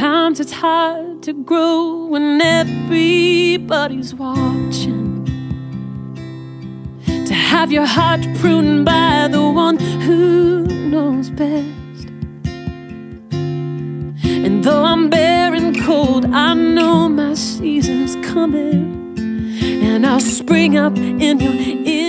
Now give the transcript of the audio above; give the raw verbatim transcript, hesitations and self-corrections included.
Sometimes it's hard to grow when everybody's watching, to have your heart pruned by the one who knows best. And though I'm bare and cold, I know my season's coming, and I'll spring up in your